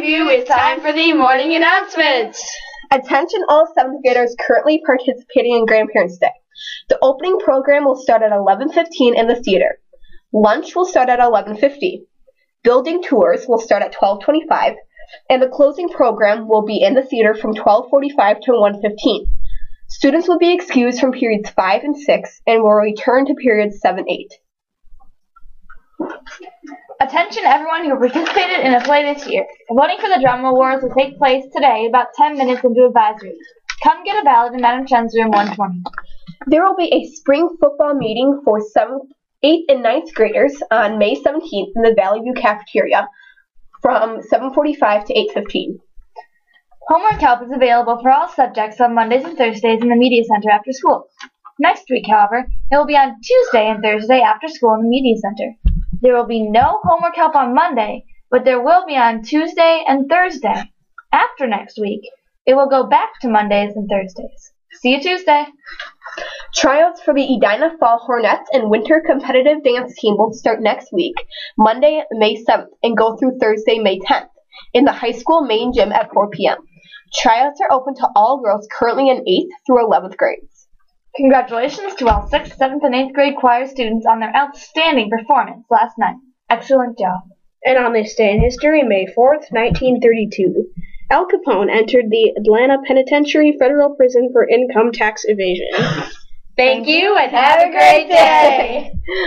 you, it's time for the morning announcements. Attention all 7th graders currently participating in Grandparents' Day. The opening program will start at 11:15 in the theater. Lunch will start at 11:50. Building tours will start at 12:25, and the closing program will be in the theater from 12:45 to 1:15. Students will be excused from periods 5 and 6 and will return to periods 7-8. Attention everyone who participated in a play this year. The voting for the Drama Awards will take place today about 10 minutes into advisory. Come get a ballot in Madam Chen's room 120. There will be a spring football meeting for 7th, 8th, and 9th graders on May 17th in the Valley View Cafeteria from 7:45 to 8:15. Homework help is available for all subjects on Mondays and Thursdays in the Media Center after school. Next week, however, it will be on Tuesday and Thursday after school in the Media Center. There will be no homework help on Monday, but there will be on Tuesday and Thursday. After next week, it will go back to Mondays and Thursdays. See you Tuesday. Tryouts for the Edina Fall Hornets and Winter Competitive Dance Team will start next week, Monday, May 7th, and go through Thursday, May 10th, in the high school main gym at 4 p.m. Tryouts are open to all girls currently in 8th through 11th grades. Congratulations to all 6th, 7th, and 8th grade choir students on their outstanding performance last night. Excellent job. And on this day in history, May 4th, 1932, Al Capone entered the Atlanta Penitentiary Federal Prison for income tax evasion. Thank you, and have a great day.